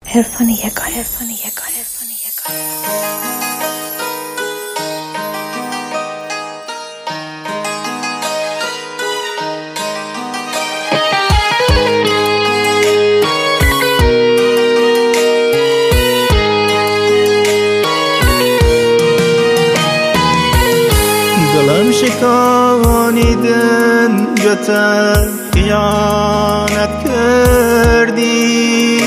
عرفان یگانه. دلم شکانیدن جتا خیانت کردی،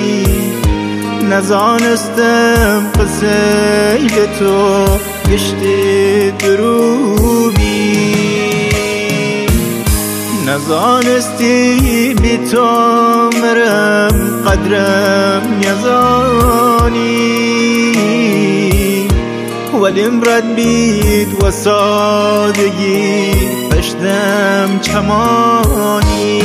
نزانستم قصه به تو گشتی دروبی، نزانستی بی تو مرم قدرم یزانی، ولیم رد بید و سادگی پشتم چمانی.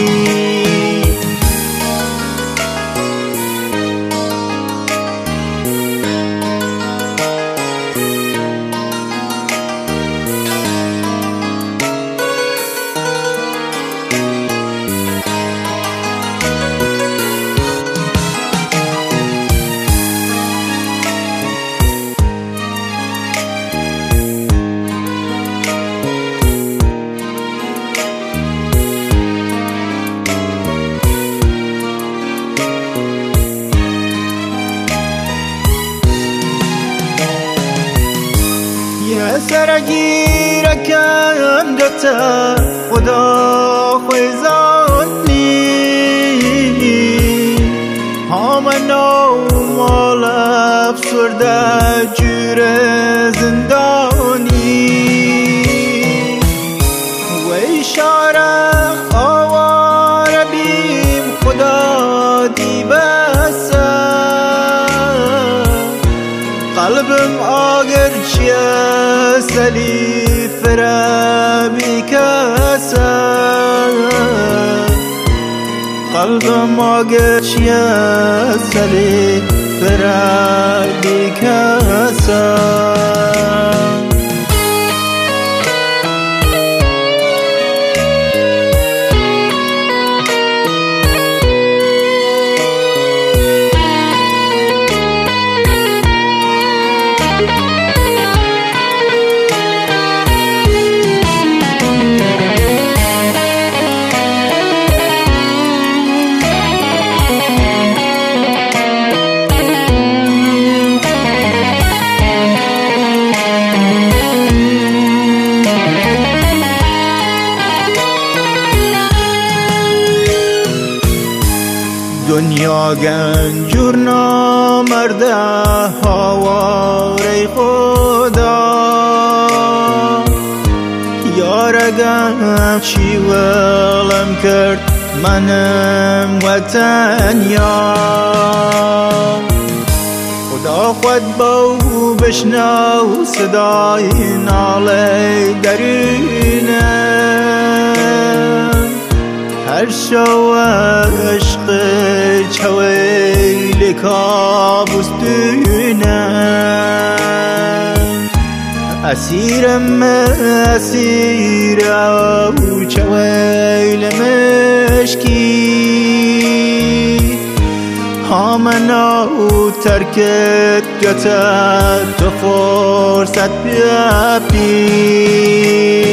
سرگیرکم جتا خدا خویزانی، همانو مال افسرده جور زندانی، و اشاره آواره بیم خدا دیبسه، قلبم آگر چیه سلی فرابی کسا، قلبم آگر چیه سلی فرابی کسا. دنیا گنجور نامرده هواره خدا، یارگم چی ولم کرد منم و تنیا، خدا خود باو بشنو صدای ناله درونم، هر شو عشق چویل کابوس دونم، اسیرم اسیر او چویل مشکی، همانو ترکت گتا تو فرصت بیابی.